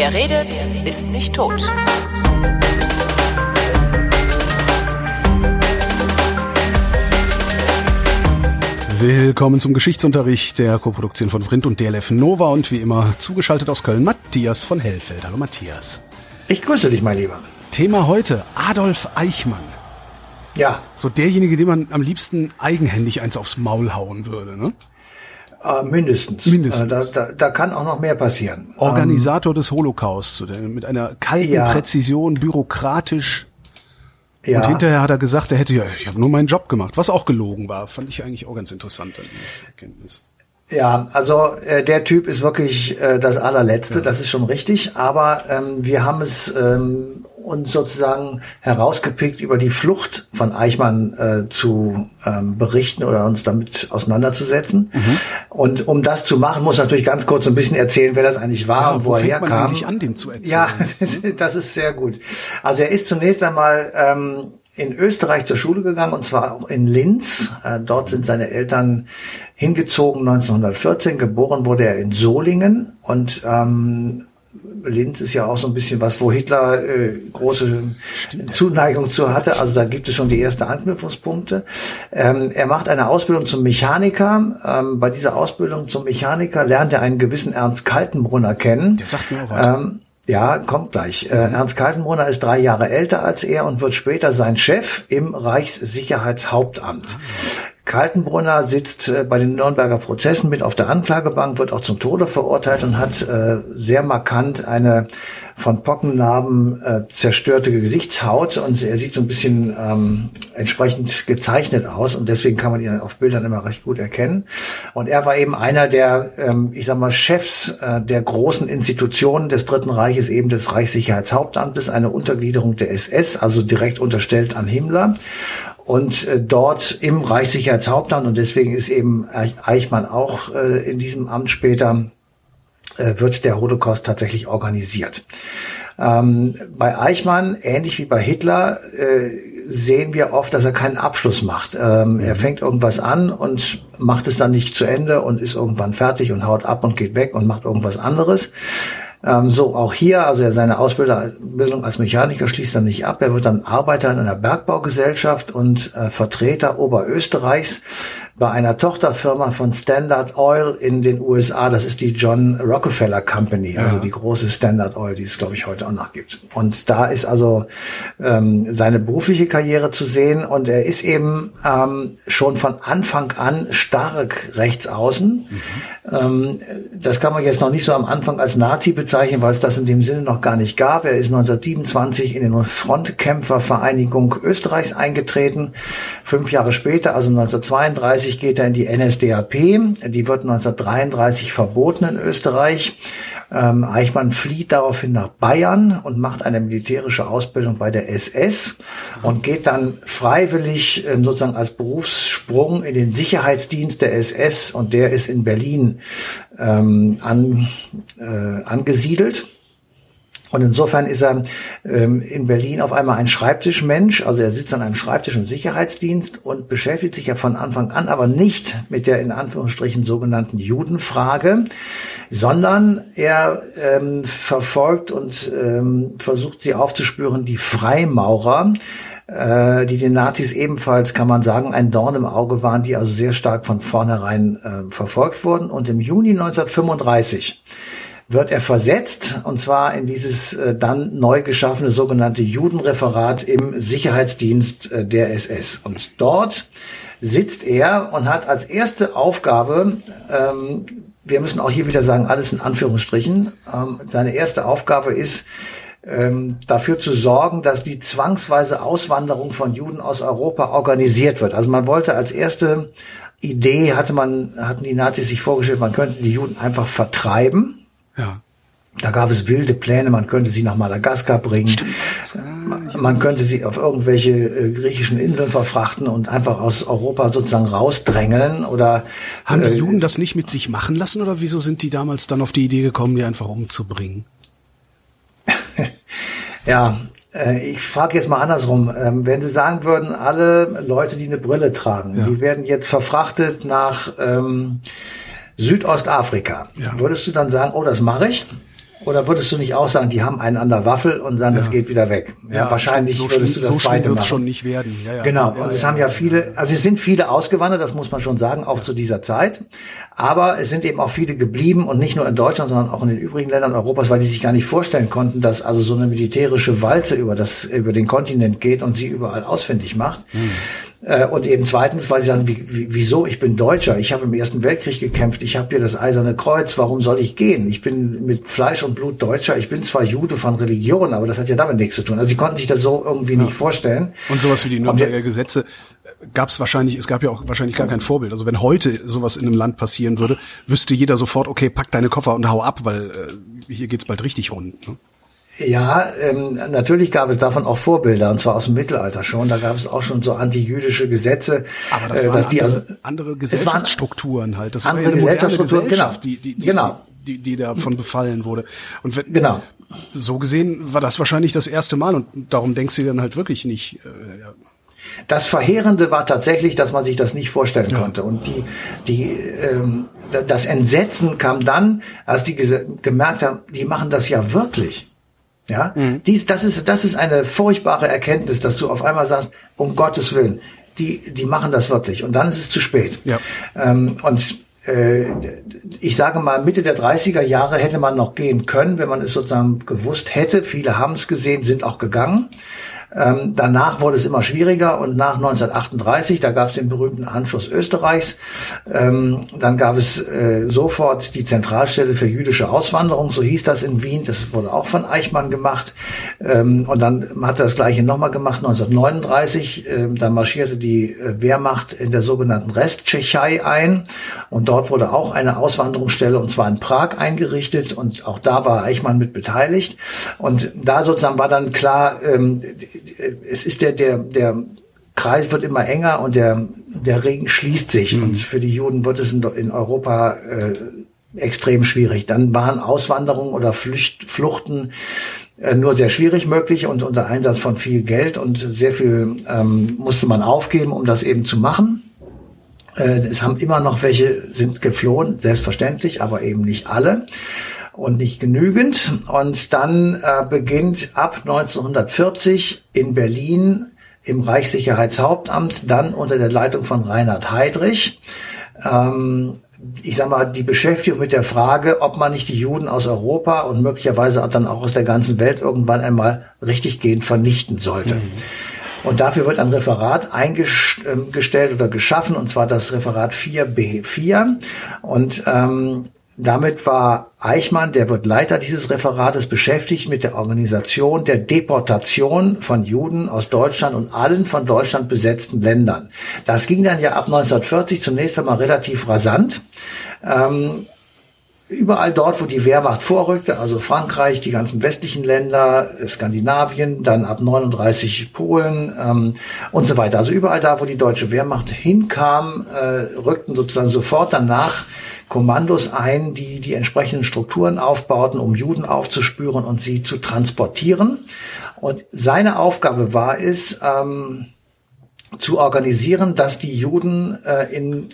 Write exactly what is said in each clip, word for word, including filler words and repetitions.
Wer redet, ist nicht tot. Willkommen zum Geschichtsunterricht der Koproduktion von Vrindt und D L F Nova und wie immer zugeschaltet aus Köln Matthias von Hellfeld. Hallo Matthias. Ich grüße dich, mein Lieber. Thema heute, Adolf Eichmann. Ja. So derjenige, dem man am liebsten eigenhändig eins aufs Maul hauen würde, ne? Äh, mindestens. Mindestens. Äh, da, da, da kann auch noch mehr passieren. Organisator ähm, des Holocaust, mit einer kalten ja. Präzision, bürokratisch. Ja. Und hinterher hat er gesagt, er hätte ja, ich habe nur meinen Job gemacht, was auch gelogen war. Fand ich eigentlich auch ganz interessant an die Erkenntnis. Ja, also äh, der Typ ist wirklich äh, das allerletzte, ja. Das ist schon richtig. Aber ähm, wir haben es ähm, uns sozusagen herausgepickt, über die Flucht von Eichmann äh, zu ähm, berichten oder uns damit auseinanderzusetzen. Mhm. Und um das zu machen, muss natürlich ganz kurz ein bisschen erzählen, wer das eigentlich war, ja, und wo, wo er herkam. Man eigentlich an, den zu erzählen? Ja, das ist sehr gut. Also er ist zunächst einmal ähm, in Österreich zur Schule gegangen, und zwar auch in Linz. Äh, dort sind seine Eltern hingezogen neunzehnhundertvierzehn. Geboren wurde er in Solingen. Und ähm, Linz ist ja auch so ein bisschen was, wo Hitler äh, große Stimmt. Zuneigung zu hatte. Also da gibt es schon die ersten Anknüpfungspunkte. Ähm, er macht eine Ausbildung zum Mechaniker. Ähm, bei dieser Ausbildung zum Mechaniker lernt er einen gewissen Ernst Kaltenbrunner kennen. Der sagt mir auch was. Ähm, Ja, kommt gleich. Äh, Ernst Kaltenbrunner ist drei Jahre älter als er und wird später sein Chef im Reichssicherheitshauptamt. Kaltenbrunner sitzt äh, bei den Nürnberger Prozessen mit auf der Anklagebank, wird auch zum Tode verurteilt und hat äh, sehr markant eine von Pockennarben äh, zerstörte Gesichtshaut, und er sieht so ein bisschen ähm, entsprechend gezeichnet aus, und deswegen kann man ihn auf Bildern immer recht gut erkennen. Und er war eben einer der, ähm, ich sag mal, Chefs äh, der großen Institutionen des Dritten Reiches, eben des Reichssicherheitshauptamtes, eine Untergliederung der S S, also direkt unterstellt an Himmler. Und äh, dort im Reichssicherheitshauptamt, und deswegen ist eben Eichmann auch äh, in diesem Amt später, äh, wird der Holocaust tatsächlich organisiert. Ähm, bei Eichmann, ähnlich wie bei Hitler, äh, sehen wir oft, dass er keinen Abschluss macht. Ähm, mhm. Er fängt irgendwas an und macht es dann nicht zu Ende und ist irgendwann fertig und haut ab und geht weg und macht irgendwas anderes. Ähm, so auch hier, also er seine Ausbildung als Mechaniker schließt dann nicht ab. Er wird dann Arbeiter in einer Bergbaugesellschaft und äh, Vertreter Oberösterreichs bei einer Tochterfirma von Standard Oil in den U S A. Das ist die John Rockefeller Company, also ja. die große Standard Oil, die es, glaube ich, heute auch noch gibt. Und da ist also ähm, seine berufliche Karriere zu sehen, und er ist eben ähm, schon von Anfang an stark rechtsaußen. Mhm. Ähm, das kann man jetzt noch nicht so am Anfang als Nazi bezeichnen, weil es das in dem Sinne noch gar nicht gab. Er ist neunzehnhundertsiebenundzwanzig in die Frontkämpfervereinigung Österreichs eingetreten. Fünf Jahre später, also neunzehnhundertzweiunddreißig, geht er in die N S D A P. Die wird neunzehnhundertdreiunddreißig verboten in Österreich. Ähm, Eichmann flieht daraufhin nach Bayern und macht eine militärische Ausbildung bei der S S und geht dann freiwillig ähm, sozusagen als Berufssprung in den Sicherheitsdienst der S S, und der ist in Berlin ähm, an, äh, angesiedelt. Und insofern ist er ähm, in Berlin auf einmal ein Schreibtischmensch. Also er sitzt an einem Schreibtisch im Sicherheitsdienst und beschäftigt sich ja von Anfang an aber nicht mit der in Anführungsstrichen sogenannten Judenfrage, sondern er ähm, verfolgt und ähm, versucht sie aufzuspüren, die Freimaurer, äh, die den Nazis ebenfalls, kann man sagen, ein Dorn im Auge waren, die also sehr stark von vornherein äh, verfolgt wurden. Und im Juni neunzehnhundertfünfunddreißig wird er versetzt, und zwar in dieses äh, dann neu geschaffene sogenannte Judenreferat im Sicherheitsdienst äh, der S S. Und dort sitzt er und hat als erste Aufgabe, ähm, wir müssen auch hier wieder sagen, alles in Anführungsstrichen, ähm, seine erste Aufgabe ist, ähm, dafür zu sorgen, dass die zwangsweise Auswanderung von Juden aus Europa organisiert wird. Also man wollte als erste Idee, hatte man, hatten die Nazis sich vorgestellt, man könnte die Juden einfach vertreiben. Ja. Da gab es wilde Pläne, man könnte sie nach Madagaskar bringen. Stimmt. Man, man könnte sie auf irgendwelche äh, griechischen Inseln verfrachten und einfach aus Europa sozusagen rausdrängeln. Oder haben die äh, Juden das nicht mit sich machen lassen, oder wieso sind die damals dann auf die Idee gekommen, die einfach umzubringen? Ja, äh, ich frage jetzt mal andersrum. Ähm, wenn Sie sagen würden, alle Leute, die eine Brille tragen, ja. die werden jetzt verfrachtet nach ähm, Südostafrika. Ja. Würdest du dann sagen, oh, das mache ich? Oder würdest du nicht auch sagen, die haben einen an der Waffel und sagen, ja. das geht wieder weg? Ja, ja wahrscheinlich so würdest du das so zweite machen. So schon nicht werden. Ja, ja. Genau. Ja, und es ja, haben ja ja, viele, also es sind viele ausgewandert, das muss man schon sagen, auch ja. zu dieser Zeit. Aber es sind eben auch viele geblieben und nicht nur in Deutschland, sondern auch in den übrigen Ländern Europas, weil die sich gar nicht vorstellen konnten, dass also so eine militärische Walze über das, über den Kontinent geht und sie überall ausfindig macht. Hm. Und eben zweitens, weil sie sagen, wie, wie, wieso, ich bin Deutscher, ich habe im Ersten Weltkrieg gekämpft, ich habe hier das Eiserne Kreuz, warum soll ich gehen? Ich bin mit Fleisch und Blut Deutscher, ich bin zwar Jude von Religion, aber das hat ja damit nichts zu tun. Also sie konnten sich das so irgendwie ja. nicht vorstellen. Und sowas wie die Nürnberger Gesetze gab es wahrscheinlich, es gab ja auch wahrscheinlich gar kein Vorbild. Also wenn heute sowas in einem Land passieren würde, wüsste jeder sofort, okay, pack deine Koffer und hau ab, weil äh, hier geht's bald richtig rund, ne? Ja, ähm, natürlich gab es davon auch Vorbilder, und zwar aus dem Mittelalter schon. Da gab es auch schon so antijüdische Gesetze. Aber das äh, waren dass die andere, also, andere Gesellschaftsstrukturen halt. Das andere war ja eine Gesellschaftsstrukturen, Gesellschaft, genau. die, die, die, genau. die, die, die davon befallen wurde. Und wenn, genau. so gesehen war das wahrscheinlich das erste Mal, und darum denkst du dann halt wirklich nicht. Äh, ja. Das Verheerende war tatsächlich, dass man sich das nicht vorstellen ja. konnte. Und die, die, ähm, das Entsetzen kam dann, als die gemerkt haben, die machen das ja wirklich. Ja, mhm. dies, das ist, das ist eine furchtbare Erkenntnis, dass du auf einmal sagst, um Gottes Willen, die, die machen das wirklich. Und dann ist es zu spät. Ja. Ähm, und äh, ich sage mal, Mitte der dreißiger Jahre hätte man noch gehen können, wenn man es sozusagen gewusst hätte. Viele haben es gesehen, sind auch gegangen. Ähm, danach wurde es immer schwieriger, und nach neunzehnhundertachtunddreißig, da gab es den berühmten Anschluss Österreichs, ähm, dann gab es äh, sofort die Zentralstelle für jüdische Auswanderung, so hieß das in Wien, das wurde auch von Eichmann gemacht, ähm, und dann hat er das Gleiche nochmal gemacht, neunzehnhundertneununddreißig, äh, da marschierte die äh, Wehrmacht in der sogenannten Resttschechei ein, und dort wurde auch eine Auswanderungsstelle, und zwar in Prag, eingerichtet, und auch da war Eichmann mit beteiligt, und da sozusagen war dann klar, ähm, es ist der, der, der Kreis wird immer enger, und der, der Regen schließt sich. Mhm. Und für die Juden wird es in, in Europa äh, extrem schwierig. Dann waren Auswanderungen oder Flücht, Fluchten äh, nur sehr schwierig möglich, und unter Einsatz von viel Geld, und sehr viel ähm, musste man aufgeben, um das eben zu machen. Äh, es haben immer noch welche sind geflohen, selbstverständlich, aber eben nicht alle. Und nicht genügend. Und dann äh, beginnt ab neunzehnhundertvierzig in Berlin im Reichssicherheitshauptamt, dann unter der Leitung von Reinhard Heydrich, ähm, ich sag mal, die Beschäftigung mit der Frage, ob man nicht die Juden aus Europa und möglicherweise dann auch aus der ganzen Welt irgendwann einmal richtiggehend vernichten sollte. Mhm. Und dafür wird ein Referat eingestellt oder geschaffen, und zwar das Referat vier b vier. Und ähm, damit war Eichmann, der wird Leiter dieses Referates, beschäftigt mit der Organisation der Deportation von Juden aus Deutschland und allen von Deutschland besetzten Ländern. Das ging dann ja ab neunzehnhundertvierzig zunächst einmal relativ rasant. Ähm, überall dort, wo die Wehrmacht vorrückte, also Frankreich, die ganzen westlichen Länder, Skandinavien, dann ab neununddreißig Polen ähm, und so weiter. Also überall da, wo die deutsche Wehrmacht hinkam, äh, rückten sozusagen sofort danach Kommandos ein, die die entsprechenden Strukturen aufbauten, um Juden aufzuspüren und sie zu transportieren. Und seine Aufgabe war es, ähm, zu organisieren, dass die Juden äh, in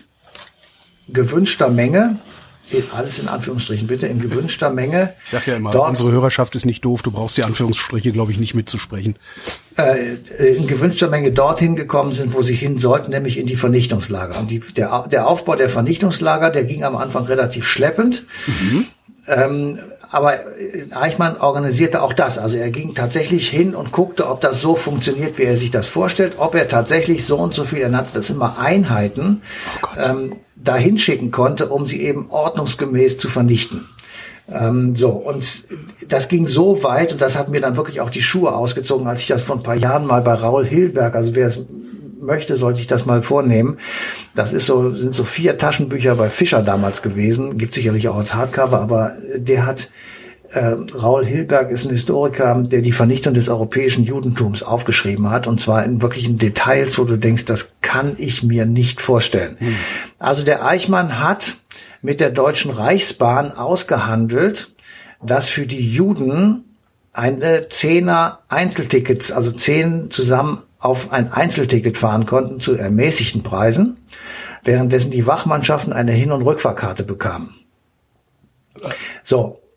gewünschter Menge, alles in Anführungsstrichen bitte, in gewünschter Menge. Ich sag ja immer, unsere Hörerschaft ist nicht doof, du brauchst die Anführungsstriche, glaube ich, nicht mitzusprechen. Äh, in gewünschter Menge dorthin gekommen sind, wo sie hin sollten, nämlich in die Vernichtungslager. Und die, der, der Aufbau der Vernichtungslager, der ging am Anfang relativ schleppend. Mhm. Ähm, aber Eichmann organisierte auch das. Also er ging tatsächlich hin und guckte, ob das so funktioniert, wie er sich das vorstellt, ob er tatsächlich so und so viel, er nannte das immer Einheiten, oh ähm, dahin schicken konnte, um sie eben ordnungsgemäß zu vernichten. Ähm, so, und das ging so weit, und das hat mir dann wirklich auch die Schuhe ausgezogen, als ich das vor ein paar Jahren mal bei Raul Hilberg, also wer es möchte, sollte ich das mal vornehmen. Das ist so, sind so vier Taschenbücher bei Fischer damals gewesen, gibt sicherlich auch als Hardcover, aber der hat, äh, Raul Hilberg ist ein Historiker, der die Vernichtung des europäischen Judentums aufgeschrieben hat, und zwar in wirklichen Details, wo du denkst, das kann ich mir nicht vorstellen. Hm. Also der Eichmann hat mit der Deutschen Reichsbahn ausgehandelt, dass für die Juden eine Zehner Einzeltickets, also zehn zusammen auf ein Einzelticket fahren konnten zu ermäßigten Preisen, währenddessen die Wachmannschaften eine Hin- und Rückfahrkarte bekamen. So.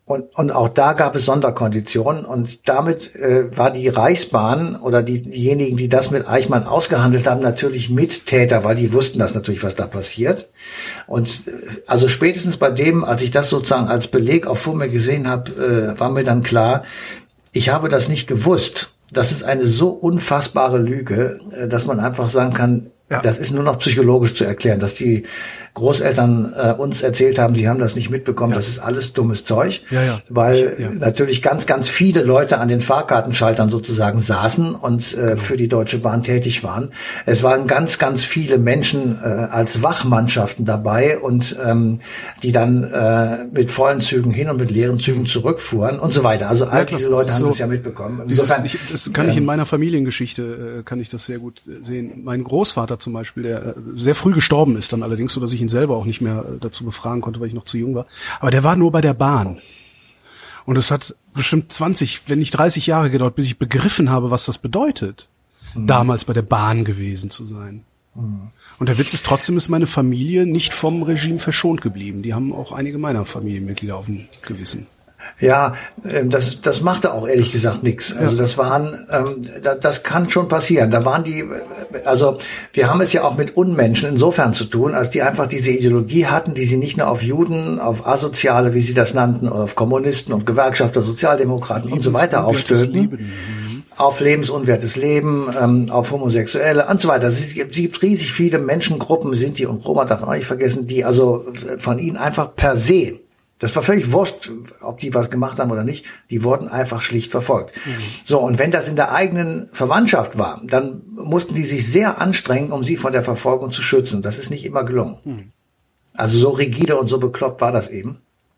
Und, und auch da gab es Sonderkonditionen und damit äh, war die Reichsbahn oder die, diejenigen, die das mit Eichmann ausgehandelt haben, natürlich Mittäter, weil die wussten das natürlich, was da passiert. Und äh, also spätestens bei dem, als ich das sozusagen als Beleg auch vor mir gesehen habe, äh, war mir dann klar, ich habe das nicht gewusst. Das ist eine so unfassbare Lüge, äh, dass man einfach sagen kann, ja. Das ist nur noch psychologisch zu erklären, dass die Großeltern äh, uns erzählt haben, sie haben das nicht mitbekommen, ja. Das ist alles dummes Zeug, ja, ja. weil ich, ja. natürlich ganz, ganz viele Leute an den Fahrkartenschaltern sozusagen saßen und äh, genau. für die Deutsche Bahn tätig waren. Es waren ganz, ganz viele Menschen äh, als Wachmannschaften dabei und ähm, die dann äh, mit vollen Zügen hin und mit leeren Zügen zurückfuhren und so weiter. Also all ja, diese Leute haben so, das ja mitbekommen. Dieses, Insofern, ich, das kann ähm, ich in meiner Familiengeschichte, äh, kann ich das sehr gut sehen. Mein Großvater zum Beispiel, der äh, sehr früh gestorben ist dann allerdings, so dass ich ihn selber auch nicht mehr dazu befragen konnte, weil ich noch zu jung war. Aber der war nur bei der Bahn. Und es hat bestimmt zwanzig, wenn nicht dreißig Jahre gedauert, bis ich begriffen habe, was das bedeutet, mhm. damals bei der Bahn gewesen zu sein. Mhm. Und der Witz ist, trotzdem ist meine Familie nicht vom Regime verschont geblieben. Die haben auch einige meiner Familienmitglieder auf dem Gewissen. Ja, das das machte auch ehrlich gesagt nichts. Also das waren, ähm, das, das kann schon passieren. Da waren die, also wir haben es ja auch mit Unmenschen insofern zu tun, als die einfach diese Ideologie hatten, die sie nicht nur auf Juden, auf Asoziale, wie sie das nannten, oder auf Kommunisten und Gewerkschafter, Sozialdemokraten und so weiter aufstülpen. Auf lebensunwertes Leben, ähm, auf Homosexuelle und so weiter. Es gibt riesig viele Menschengruppen, Sinti und Roma, darf man auch nicht vergessen, die also von ihnen einfach per se, das war völlig wurscht, ob die was gemacht haben oder nicht, die wurden einfach schlicht verfolgt. Mhm. So, und wenn das in der eigenen Verwandtschaft war, dann mussten die sich sehr anstrengen, um sie von der Verfolgung zu schützen. Das ist nicht immer gelungen. Mhm. Also so rigide und so bekloppt war das eben.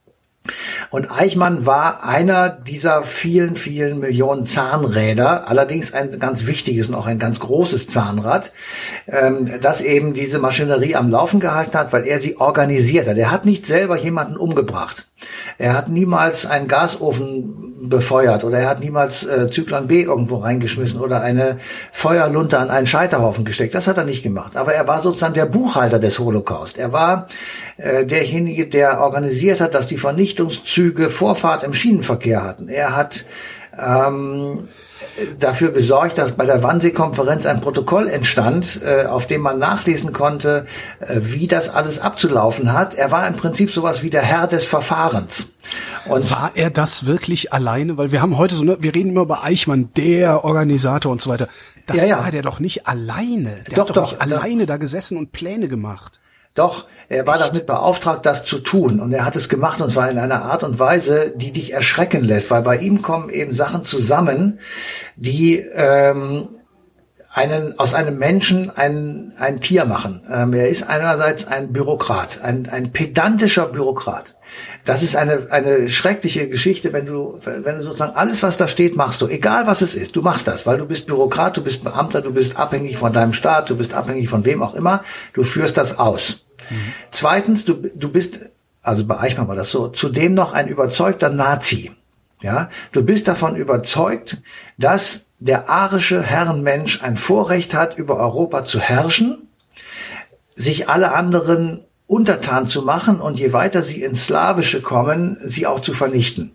Und Eichmann war einer dieser vielen, vielen Millionen Zahnräder, allerdings ein ganz wichtiges und auch ein ganz großes Zahnrad, ähm, das eben diese Maschinerie am Laufen gehalten hat, weil er sie organisiert hat. Er hat nicht selber jemanden umgebracht. Er hat niemals einen Gasofen befeuert oder er hat niemals äh, Zyklon B irgendwo reingeschmissen oder eine Feuerlunte an einen Scheiterhaufen gesteckt. Das hat er nicht gemacht. Aber er war sozusagen der Buchhalter des Holocaust. Er war äh, derjenige, der organisiert hat, dass die Vernichtungszüge Vorfahrt im Schienenverkehr hatten. Er hat ähm, dafür gesorgt, dass bei der Wannsee-Konferenz ein Protokoll entstand, äh, auf dem man nachlesen konnte, äh, wie das alles abzulaufen hat. Er war im Prinzip sowas wie der Herr des Verfahrens. Und war er das wirklich alleine? Weil wir haben heute so, ne, wir reden immer über Eichmann, der Organisator und so weiter. Das ja, ja. war der doch nicht alleine. Der doch, hat doch, doch nicht alleine da gesessen und Pläne gemacht. Doch, er war Echt? damit beauftragt, das zu tun. Und er hat es gemacht, und zwar in einer Art und Weise, die dich erschrecken lässt. Weil bei ihm kommen eben Sachen zusammen, die ähm, einen aus einem Menschen ein, ein Tier machen. Ähm, er ist einerseits ein Bürokrat, ein, ein pedantischer Bürokrat. Das ist eine eine schreckliche Geschichte, wenn du wenn du sozusagen alles, was da steht, machst du, egal was es ist, du machst das, weil du bist Bürokrat, du bist Beamter, du bist abhängig von deinem Staat, du bist abhängig von wem auch immer, du führst das aus. Mhm. Zweitens, du du bist, also bei Eichmann war das so, zudem noch ein überzeugter Nazi. Ja, du bist davon überzeugt, dass der arische Herrenmensch ein Vorrecht hat, über Europa zu herrschen, sich alle anderen untertan zu machen und je weiter sie ins Slawische kommen, sie auch zu vernichten.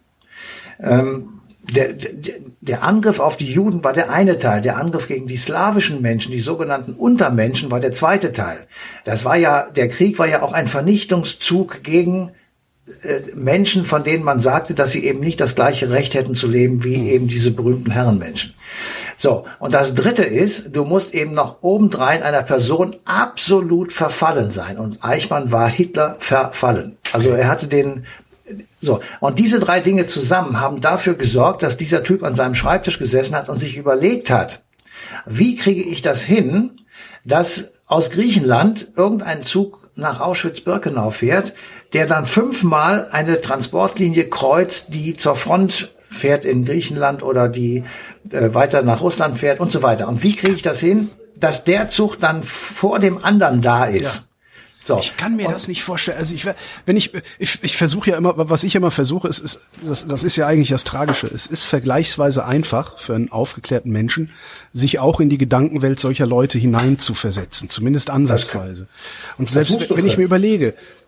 Ähm, der, der, der Angriff auf die Juden war der eine Teil, der Angriff gegen die slawischen Menschen, die sogenannten Untermenschen, war der zweite Teil. Das war ja, der Krieg war ja auch ein Vernichtungszug gegen Menschen, von denen man sagte, dass sie eben nicht das gleiche Recht hätten zu leben wie eben diese berühmten Herrenmenschen. So, und das Dritte ist, du musst eben noch obendrein einer Person absolut verfallen sein. Und Eichmann war Hitler verfallen. Also er hatte den... So, und diese drei Dinge zusammen haben dafür gesorgt, dass dieser Typ an seinem Schreibtisch gesessen hat und sich überlegt hat, wie kriege ich das hin, dass aus Griechenland irgendein Zug nach Auschwitz-Birkenau fährt, der dann fünfmal eine Transportlinie kreuzt, die zur Front fährt in Griechenland oder die äh, weiter nach Russland fährt und so weiter. Und wie kriege ich das hin, dass der Zug dann vor dem anderen da ist? Ja. So. Ich kann mir und das nicht vorstellen. Also ich, wenn ich, ich, ich versuche ja immer, was ich immer versuche, ist, ist das, das ist ja eigentlich das Tragische. Es ist vergleichsweise einfach für einen aufgeklärten Menschen, sich auch in die Gedankenwelt solcher Leute hinein zu versetzen, zumindest ansatzweise. Und selbst wenn ich mir überlege,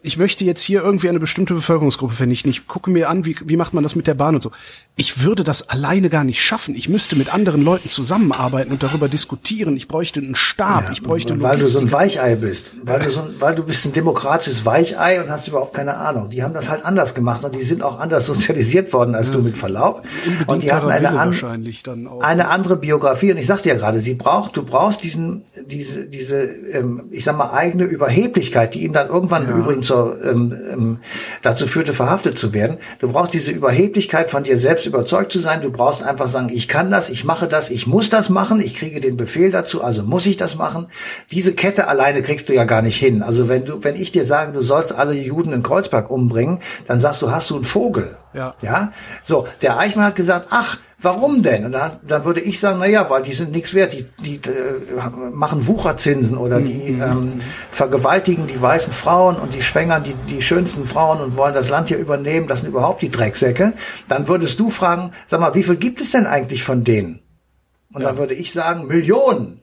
ich möchte jetzt hier irgendwie eine bestimmte Bevölkerungsgruppe vernichten. Ich gucke mir an, wie, wie macht man das mit der Bahn und so. Ich würde das alleine gar nicht schaffen. Ich müsste mit anderen Leuten zusammenarbeiten und darüber diskutieren. Ich bräuchte einen Stab, Ja, ich bräuchte weil Logistik. du so ein Weichei bist. Weil du so ein, weil du bist ein demokratisches Weichei und hast überhaupt keine Ahnung. Die haben das halt anders gemacht und die sind auch anders sozialisiert worden als ja, du, mit Verlaub. Und die hatten eine, an, dann auch, eine andere Biografie. Und ich sagte ja gerade, sie braucht, du brauchst diesen, diese, diese, ähm, ich sag mal, eigene Überheblichkeit, die ihm dann irgendwann ja. übrigens zur, ähm, ähm, dazu führte, verhaftet zu werden. Du brauchst diese Überheblichkeit, von dir selbst überzeugt zu sein. Du brauchst einfach sagen, ich kann das, ich mache das, ich muss das machen, ich kriege den Befehl dazu, also muss ich das machen. Diese Kette alleine kriegst du ja gar nicht hin. Also wenn du, wenn ich dir sage, du sollst alle Juden in Kreuzberg umbringen, dann sagst du, hast du einen Vogel. Ja. Ja. So, der Eichmann hat gesagt, ach, warum denn? Und dann, dann würde ich sagen, na ja, weil die sind nichts wert, die, die äh, machen Wucherzinsen oder die mhm. ähm, vergewaltigen die weißen Frauen und die schwängern die, die schönsten Frauen und wollen das Land hier übernehmen, das sind überhaupt die Drecksäcke. Dann würdest du fragen, sag mal, wie viel gibt es denn eigentlich von denen? Und ja. dann würde ich sagen, Millionen.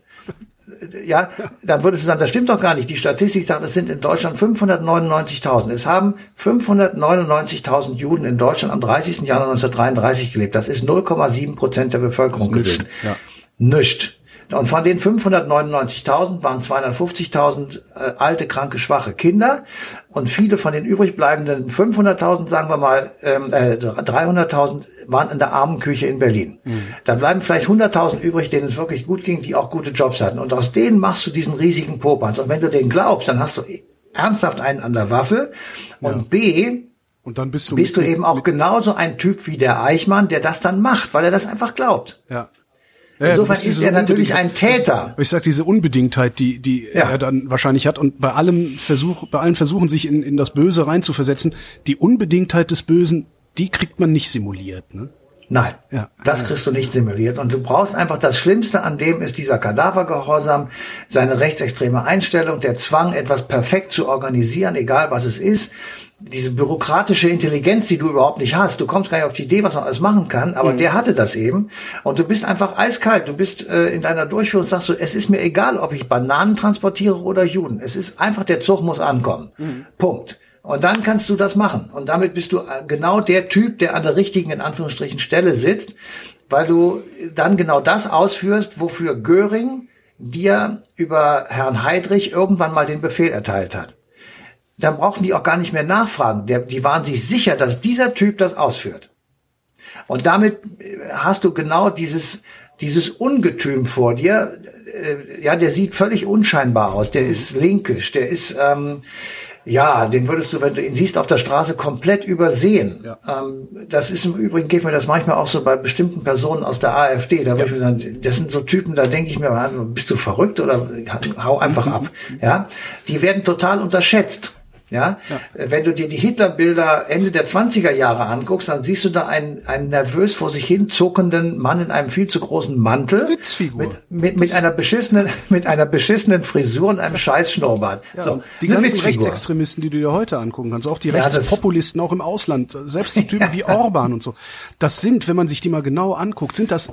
Ja, dann würdest du sagen, das stimmt doch gar nicht. Die Statistik sagt, es sind in Deutschland fünfhundertneunundneunzigtausend. Es haben fünfhundertneunundneunzigtausend Juden in Deutschland am dreißigsten Januar neunzehnhundertdreiunddreißig gelebt. Das ist null Komma sieben Prozent der Bevölkerung gewesen. Ja. Nischt. Und von den fünfhundertneunundneunzigtausend waren zweihundertfünfzigtausend äh, alte, kranke, schwache Kinder. Und viele von den übrig bleibenden fünfhunderttausend, sagen wir mal, ähm, äh, dreihunderttausend waren in der Armenküche in Berlin. Mhm. Da bleiben vielleicht hunderttausend übrig, denen es wirklich gut ging, die auch gute Jobs hatten. Und aus denen machst du diesen riesigen Popanz. Und wenn du den glaubst, dann hast du ernsthaft einen an der Waffel. Und ja. B, und dann bist du, bist du eben auch genauso ein Typ wie der Eichmann, der das dann macht, weil er das einfach glaubt. Ja. Insofern ja, ist er natürlich ein Täter. Ich sag, diese Unbedingtheit, die, die ja. er dann wahrscheinlich hat und bei allem Versuch, bei allen Versuchen, sich in, in das Böse reinzuversetzen, die Unbedingtheit des Bösen, die kriegt man nicht simuliert, ne? Nein, ja. das kriegst du nicht simuliert. Und du brauchst einfach, das Schlimmste an dem ist dieser Kadavergehorsam, seine rechtsextreme Einstellung, der Zwang, etwas perfekt zu organisieren, egal was es ist. Diese bürokratische Intelligenz, die du überhaupt nicht hast. Du kommst gar nicht auf die Idee, was man alles machen kann, aber mhm. der hatte das eben. Und du bist einfach eiskalt. Du bist äh, in deiner Durchführung, sagst du, es ist mir egal, ob ich Bananen transportiere oder Juden. Es ist einfach, der Zug muss ankommen. Mhm. Punkt. Und dann kannst du das machen. Und damit bist du genau der Typ, der an der richtigen, in Anführungsstrichen, Stelle sitzt, weil du dann genau das ausführst, wofür Göring dir über Herrn Heydrich irgendwann mal den Befehl erteilt hat. Dann brauchten die auch gar nicht mehr nachfragen. Der, die waren sich sicher, dass dieser Typ das ausführt. Und damit hast du genau dieses, dieses Ungetüm vor dir. Ja, der sieht völlig unscheinbar aus. Der ist linkisch. Der ist, ähm, ja, den würdest du, wenn du ihn siehst auf der Straße, komplett übersehen. Ja. Ähm, das ist im Übrigen, geht mir das manchmal auch so bei bestimmten Personen aus der AfD. Da ja. würde ich mir sagen, das sind so Typen, da denke ich mir, bist du verrückt oder hau einfach ab. Ja, die werden total unterschätzt. Ja? ja, wenn du dir die Hitlerbilder Ende der zwanziger Jahre anguckst, dann siehst du da einen, einen nervös vor sich hin zuckenden Mann in einem viel zu großen Mantel. Witzfigur. Mit, mit, mit einer beschissenen, mit einer beschissenen Frisur und einem scheiß Schnurrbart. Ja, so, die ganzen Witzfigur. Rechtsextremisten, die du dir heute angucken kannst, auch die ja, Rechtspopulisten auch im Ausland, selbst die Typen wie Orban und so. Das sind, wenn man sich die mal genau anguckt, sind das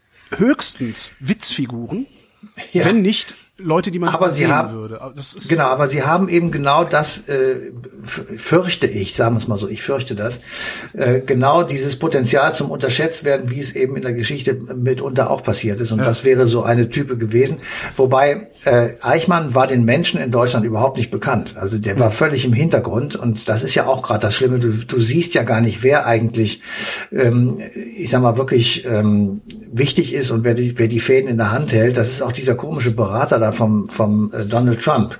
höchstens Witzfiguren, ja. wenn nicht Leute, die man aber sie sehen haben, würde. Das ist genau, aber sie haben eben genau das, äh, fürchte ich, sagen wir es mal so, ich fürchte das, äh, genau dieses Potenzial zum Unterschätztwerden, wie es eben in der Geschichte mitunter auch passiert ist. Und ja. das wäre so eine Type gewesen. Wobei äh, Eichmann war den Menschen in Deutschland überhaupt nicht bekannt. Also der war völlig im Hintergrund. Und das ist ja auch gerade das Schlimme. Du, du siehst ja gar nicht, wer eigentlich, ähm, ich sag mal, wirklich ähm, wichtig ist und wer die, wer die Fäden in der Hand hält. Das ist auch dieser komische Berater da vom, vom äh, Donald Trump,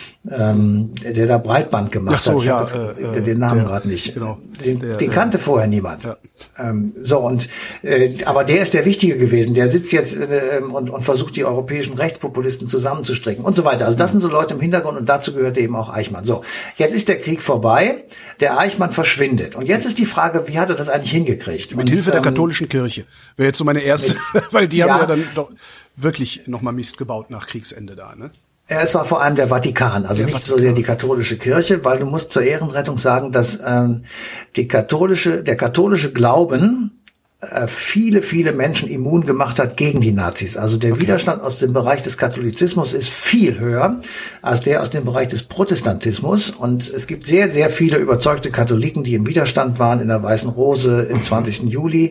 ähm, der, der da Breitband gemacht Ach so, hat. Ja, jetzt, äh, den Namen der, gerade nicht. Genau, den, der, den kannte äh, vorher niemand. Ja. Ähm, so und äh, aber der ist der Wichtige gewesen. Der sitzt jetzt äh, und, und versucht die europäischen Rechtspopulisten zusammenzustricken und so weiter. Also das sind so Leute im Hintergrund und dazu gehört eben auch Eichmann. So, jetzt ist der Krieg vorbei. Der Eichmann verschwindet. Und jetzt ist die Frage, wie hat er das eigentlich hingekriegt? Mit und, Hilfe der ähm, katholischen Kirche. Wäre jetzt so meine erste, mit, weil die ja, haben ja dann doch wirklich nochmal Mist gebaut nach Kriegsende da, ne? Ja, es war vor allem der Vatikan, also der nicht Vatikan. So sehr die katholische Kirche, weil du musst zur Ehrenrettung sagen, dass ähm, die katholische, der katholische Glauben viele, viele Menschen immun gemacht hat gegen die Nazis. Also der okay. Widerstand aus dem Bereich des Katholizismus ist viel höher als der aus dem Bereich des Protestantismus. Und es gibt sehr, sehr viele überzeugte Katholiken, die im Widerstand waren in der Weißen Rose im zwanzigsten Juli,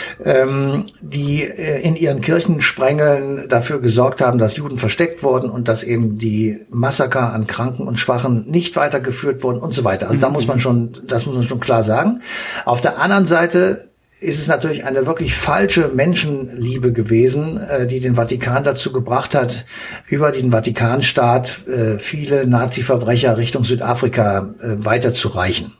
ähm, die in ihren Kirchensprengeln dafür gesorgt haben, dass Juden versteckt wurden und dass eben die Massaker an Kranken und Schwachen nicht weitergeführt wurden und so weiter. Also da muss man schon, das muss man schon klar sagen. Auf der anderen Seite ist es natürlich eine wirklich falsche Menschenliebe gewesen, äh, die den Vatikan dazu gebracht hat, über den Vatikanstaat äh, viele Nazi-Verbrecher Richtung Südafrika äh, weiterzureichen.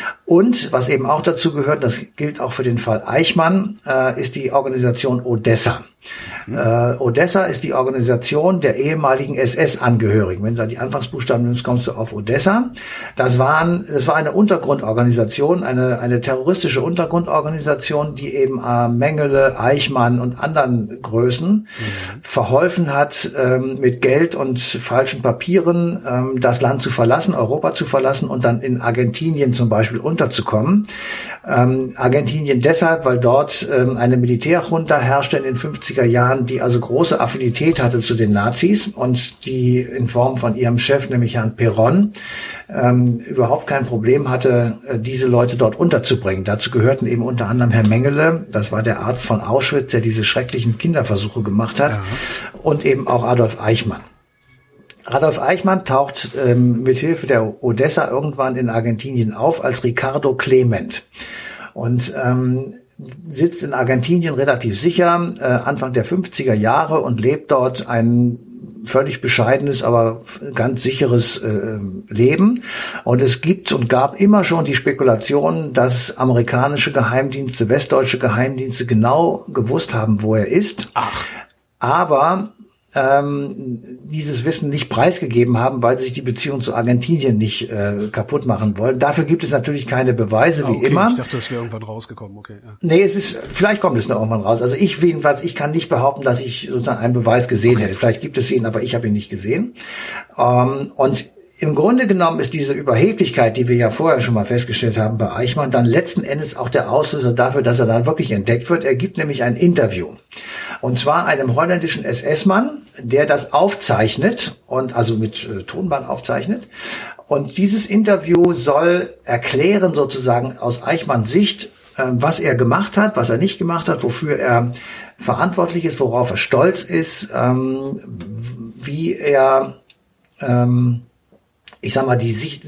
Und was eben auch dazu gehört, das gilt auch für den Fall Eichmann, äh, ist die Organisation Odessa. Mhm. Äh, Odessa ist die Organisation der ehemaligen S S-Angehörigen. Wenn du da die Anfangsbuchstaben nimmst, kommst du auf Odessa. Das waren, das war eine Untergrundorganisation, eine, eine terroristische Untergrundorganisation, die eben äh, Mengele, Eichmann und anderen Größen mhm. verholfen hat, ähm, mit Geld und falschen Papieren ähm, das Land zu verlassen, Europa zu verlassen und dann in Argentinien zum Beispiel unterzukommen. Ähm, Argentinien deshalb, weil dort ähm, eine Militärjunta herrschte in den fünfziger Jahren, die also große Affinität hatte zu den Nazis und die in Form von ihrem Chef, nämlich Herrn Perón, ähm, überhaupt kein Problem hatte, äh, diese Leute dort unterzubringen. Dazu gehörten eben unter anderem Herr Mengele, das war der Arzt von Auschwitz, der diese schrecklichen Kinderversuche gemacht hat, ja. und eben auch Adolf Eichmann. Adolf Eichmann taucht ähm, mithilfe der Odessa irgendwann in Argentinien auf als Ricardo Clement und ähm, sitzt in Argentinien relativ sicher, äh, Anfang der fünfziger Jahre und lebt dort ein völlig bescheidenes, aber ganz sicheres äh, Leben. Und es gibt und gab immer schon die Spekulation, dass amerikanische Geheimdienste, westdeutsche Geheimdienste genau gewusst haben, wo er ist. Ach. Aber ähm, dieses Wissen nicht preisgegeben haben, weil sie sich die Beziehung zu Argentinien nicht äh, kaputt machen wollen. Dafür gibt es natürlich keine Beweise, ah, wie okay. immer. Ich dachte, das wäre irgendwann rausgekommen. Okay. Ja. Nee, es ist, vielleicht kommt es noch irgendwann raus. Also ich jedenfalls, ich kann nicht behaupten, dass ich sozusagen einen Beweis gesehen okay. hätte. Vielleicht gibt es ihn, aber ich habe ihn nicht gesehen. Ähm, und im Grunde genommen ist diese Überheblichkeit, die wir ja vorher schon mal festgestellt haben bei Eichmann, dann letzten Endes auch der Auslöser dafür, dass er dann wirklich entdeckt wird. Er gibt nämlich ein Interview. Und zwar einem holländischen S S-Mann, der das aufzeichnet und also mit äh, Tonband aufzeichnet. Und dieses Interview soll erklären sozusagen aus Eichmanns Sicht, äh, was er gemacht hat, was er nicht gemacht hat, wofür er verantwortlich ist, worauf er stolz ist, ähm, wie er ähm, ich sag mal, die Sicht,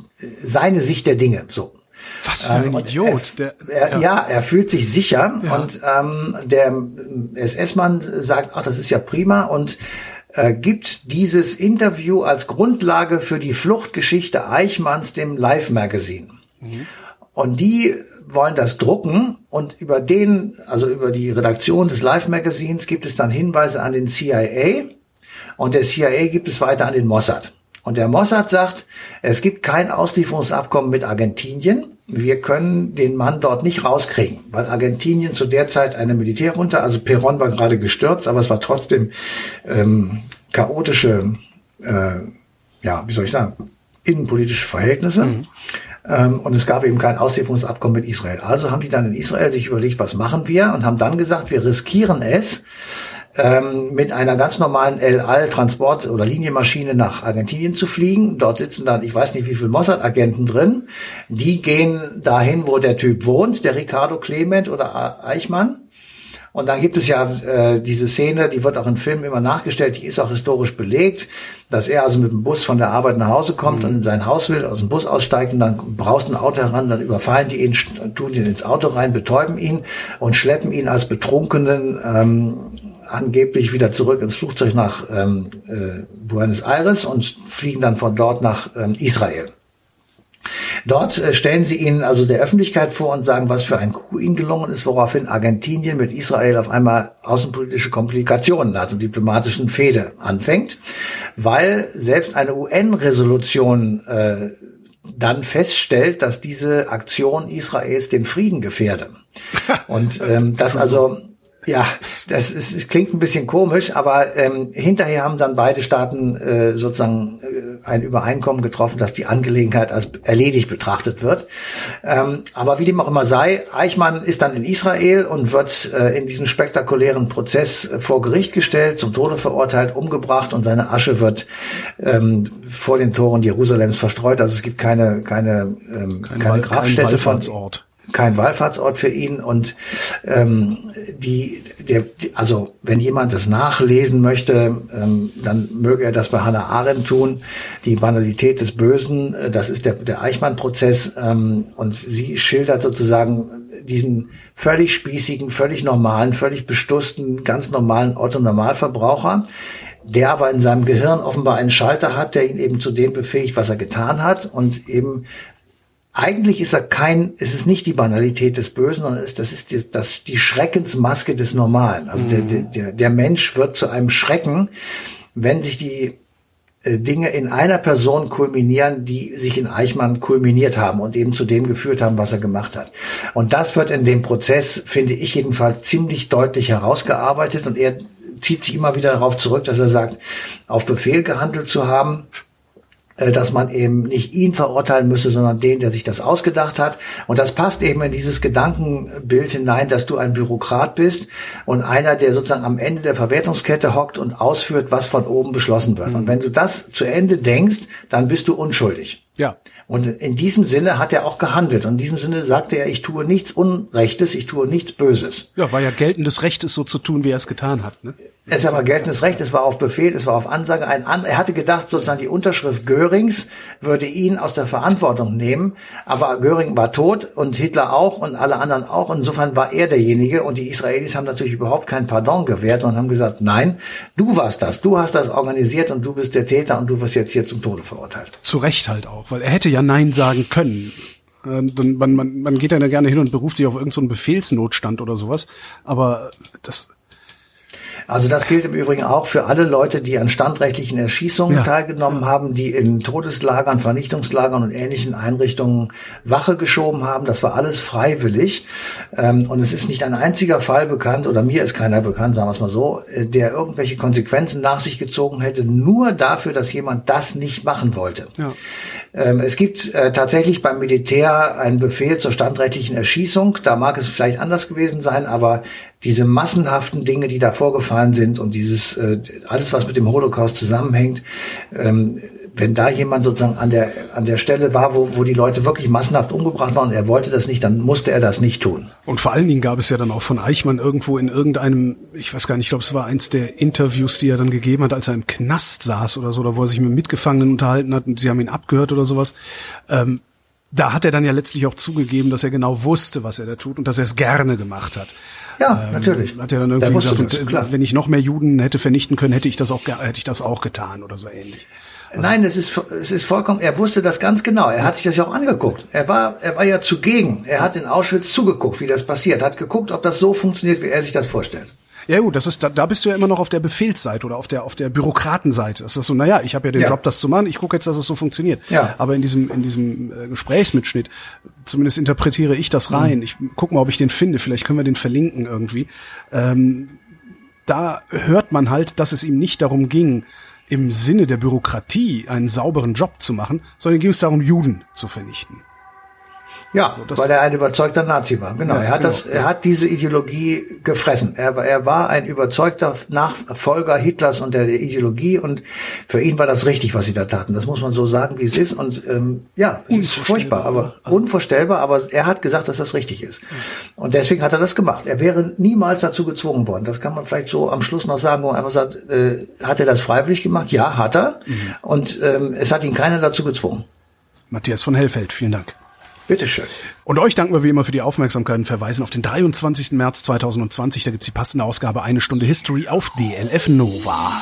seine Sicht der Dinge, so. Was für ein ähm, Idiot. Er, er, ja. ja, er fühlt sich sicher ja. und ähm, der S S-Mann sagt, ach, das ist ja prima und äh, gibt dieses Interview als Grundlage für die Fluchtgeschichte Eichmanns dem Life-Magazin. Mhm. Und die wollen das drucken und über den, also über die Redaktion des Life-Magazins gibt es dann Hinweise an den C I A und der C I A gibt es weiter an den Mossad. Und der Mossad sagt, es gibt kein Auslieferungsabkommen mit Argentinien. Wir können den Mann dort nicht rauskriegen, weil Argentinien zu der Zeit eine Militärjunta, also Perón war gerade gestürzt, aber es war trotzdem ähm, chaotische, äh, ja, wie soll ich sagen, innenpolitische Verhältnisse. Mhm. Ähm, und es gab eben kein Auslieferungsabkommen mit Israel. Also haben die dann in Israel sich überlegt, was machen wir? Und haben dann gesagt, wir riskieren es, Ähm, mit einer ganz normalen El Al-Transport- oder Linienmaschine nach Argentinien zu fliegen. Dort sitzen dann, ich weiß nicht wie viele Mossad-Agenten drin. Die gehen dahin, wo der Typ wohnt, der Ricardo Clement oder Eichmann. Und dann gibt es ja äh, diese Szene, die wird auch in Filmen immer nachgestellt, die ist auch historisch belegt, dass er also mit dem Bus von der Arbeit nach Hause kommt mhm. und in sein Haus will, aus dem Bus aussteigt und dann braust ein Auto heran, dann überfallen die ihn, tun ihn ins Auto rein, betäuben ihn und schleppen ihn als Betrunkenen ähm, angeblich wieder zurück ins Flugzeug nach ähm, äh, Buenos Aires und fliegen dann von dort nach ähm, Israel. Dort äh, stellen sie ihn also der Öffentlichkeit vor und sagen, was für ein Coup ihnen gelungen ist, woraufhin Argentinien mit Israel auf einmal außenpolitische Komplikationen hat und diplomatischen Fehde anfängt, weil selbst eine U N-Resolution äh, dann feststellt, dass diese Aktion Israels den Frieden gefährde. Und ähm, dass also Ja, das ist, es klingt ein bisschen komisch, aber ähm, hinterher haben dann beide Staaten äh, sozusagen äh, ein Übereinkommen getroffen, dass die Angelegenheit als erledigt betrachtet wird. Ähm, aber wie dem auch immer sei, Eichmann ist dann in Israel und wird äh, in diesem spektakulären Prozess äh, vor Gericht gestellt, zum Tode verurteilt, umgebracht und seine Asche wird ähm, vor den Toren Jerusalems verstreut. Also es gibt keine keine ähm, kein keine Wall, Grabstätte kein von Wallfahrtsort. kein Wallfahrtsort für ihn und ähm, die, der, die, also wenn jemand das nachlesen möchte, ähm, dann möge er das bei Hannah Arendt tun. Die Banalität des Bösen, äh, das ist der, der Eichmann-Prozess ähm, und sie schildert sozusagen diesen völlig spießigen, völlig normalen, völlig bestussten, ganz normalen Otto-Normalverbraucher, der aber in seinem Gehirn offenbar einen Schalter hat, der ihn eben zu dem befähigt, was er getan hat und eben eigentlich ist er kein, ist es nicht die Banalität des Bösen, sondern ist, das ist die, das, die Schreckensmaske des Normalen. Also mhm. der, der, der Mensch wird zu einem Schrecken, wenn sich die äh, Dinge in einer Person kulminieren, die sich in Eichmann kulminiert haben und eben zu dem geführt haben, was er gemacht hat. Und das wird in dem Prozess, finde ich jedenfalls, ziemlich deutlich herausgearbeitet und er zieht sich immer wieder darauf zurück, dass er sagt, auf Befehl gehandelt zu haben, dass man eben nicht ihn verurteilen müsse, sondern den, der sich das ausgedacht hat. Und das passt eben in dieses Gedankenbild hinein, dass du ein Bürokrat bist und einer, der sozusagen am Ende der Verwertungskette hockt und ausführt, was von oben beschlossen wird. Mhm. Und wenn du das zu Ende denkst, dann bist du unschuldig. Ja. Und in diesem Sinne hat er auch gehandelt. Und in diesem Sinne sagte er, ich tue nichts Unrechtes, ich tue nichts Böses. Ja, war ja geltendes Recht, es so zu tun, wie er es getan hat. Ne? Es war geltendes Recht, es war auf Befehl, es war auf Ansage. Ein An- er hatte gedacht, sozusagen die Unterschrift Görings würde ihn aus der Verantwortung nehmen. Aber Göring war tot und Hitler auch und alle anderen auch. Und insofern war er derjenige. Und die Israelis haben natürlich überhaupt kein Pardon gewährt und haben gesagt, nein, du warst das, du hast das organisiert und du bist der Täter und du wirst jetzt hier zum Tode verurteilt. Zu Recht halt auch, weil er hätte ja Nein sagen können. Ähm, dann, man, man, man geht dann ja gerne hin und beruft sich auf irgendeinen so Befehlsnotstand oder sowas. Aber das... Also das gilt im Übrigen auch für alle Leute, die an standrechtlichen Erschießungen ja. teilgenommen haben, die in Todeslagern, Vernichtungslagern und ähnlichen Einrichtungen Wache geschoben haben. Das war alles freiwillig. Und es ist nicht ein einziger Fall bekannt, oder mir ist keiner bekannt, sagen wir es mal so, der irgendwelche Konsequenzen nach sich gezogen hätte, nur dafür, dass jemand das nicht machen wollte. Ja. Es gibt äh, tatsächlich beim Militär einen Befehl zur standrechtlichen Erschießung. Da mag es vielleicht anders gewesen sein, aber diese massenhaften Dinge, die da vorgefallen sind und dieses äh, alles, was mit dem Holocaust zusammenhängt, ähm, wenn da jemand sozusagen an der an der Stelle war, wo, wo die Leute wirklich massenhaft umgebracht waren und er wollte das nicht, dann musste er das nicht tun. Und vor allen Dingen gab es ja dann auch von Eichmann irgendwo in irgendeinem, ich weiß gar nicht, ich glaube, es war eins der Interviews, die er dann gegeben hat, als er im Knast saß oder so, oder wo er sich mit Mitgefangenen unterhalten hat und sie haben ihn abgehört oder sowas. Ähm, da hat er dann ja letztlich auch zugegeben, dass er genau wusste, was er da tut und dass er es gerne gemacht hat. Ja, ähm, natürlich. Hat er dann irgendwie gesagt, das, und, äh, wenn ich noch mehr Juden hätte vernichten können, hätte ich das auch hätte ich das auch getan oder so ähnlich. Also, Nein, es ist es ist vollkommen. Er wusste das ganz genau. Er hat sich das ja auch angeguckt. Er war er war ja zugegen. Er hat in Auschwitz zugeguckt, wie das passiert. Hat geguckt, ob das so funktioniert, wie er sich das vorstellt. Ja gut, das ist da, da bist du ja immer noch auf der Befehlsseite oder auf der auf der Bürokratenseite. Das ist so, naja, ich habe ja den ja. Job, das zu machen. Ich gucke jetzt, dass es so funktioniert. Ja. Aber in diesem in diesem äh, Gesprächsmitschnitt, zumindest interpretiere ich das rein. Mhm. Ich guck mal, ob ich den finde. Vielleicht können wir den verlinken irgendwie. Ähm, da hört man halt, dass es ihm nicht darum ging, im Sinne der Bürokratie einen sauberen Job zu machen, sondern ging es darum, Juden zu vernichten. Ja, so, weil er ein überzeugter Nazi war. Genau, ja, er hat genau. das, er hat diese Ideologie gefressen. Er, er war ein überzeugter Nachfolger Hitlers und der, der Ideologie und für ihn war das richtig, was sie da taten. Das muss man so sagen, wie es ist. Und ähm, ja, es ist furchtbar, aber also, unvorstellbar. Aber er hat gesagt, dass das richtig ist. Und deswegen hat er das gemacht. Er wäre niemals dazu gezwungen worden. Das kann man vielleicht so am Schluss noch sagen, wo man einfach sagt, äh, hat er das freiwillig gemacht? Ja, hat er. Mhm. Und ähm, es hat ihn keiner dazu gezwungen. Matthias von Hellfeld, vielen Dank. Bitteschön. Und euch danken wir wie immer für die Aufmerksamkeit und verweisen auf den dreiundzwanzigsten März zweitausendzwanzig. Da gibt's die passende Ausgabe Eine Stunde History auf D L F Nova.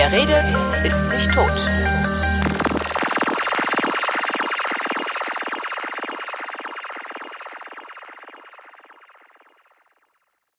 Wer redet, ist nicht tot.